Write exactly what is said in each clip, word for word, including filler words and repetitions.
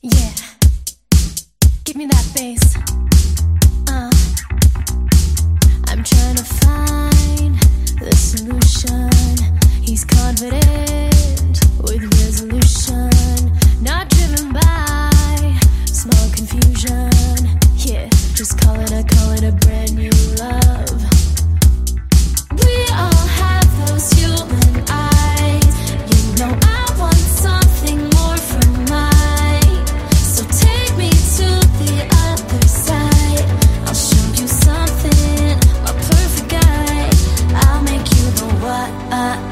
Yeah, give me that bass. Uh, I'm trying to find the solution. He's confident with resolution, not driven by small confusion. Yeah, just call it a, call it a brand new love. We all have those human eyes. You know I want something more from mine. So take me to the other side. I'll show you something, a perfect guy. I'll make you the one.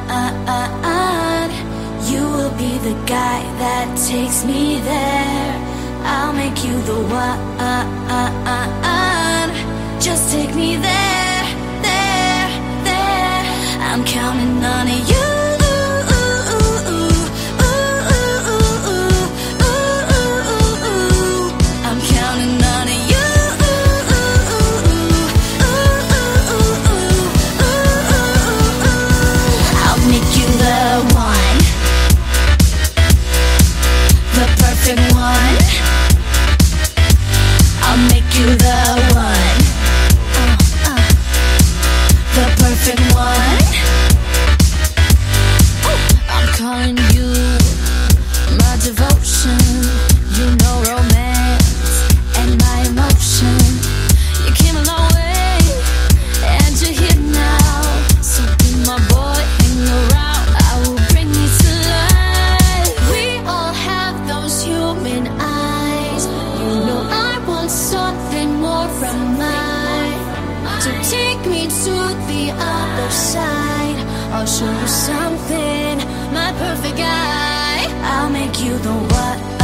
You will be the guy that takes me there. I'll make you the one. Just take me there, there, there. I'm counting on you. I'm counting on you. I'll make you the one, the perfect one. I'll make you the one, uh, uh, the perfect one. I'm calling you my devotion. You know romance and my emotion. You came a long way and you're here now. So be my boy, hang around. I will bring you to life. We all have those human eyes. You know I want something more from mine. So take me to the other side. I'll show you something, my perfect guy. I'll make you the what.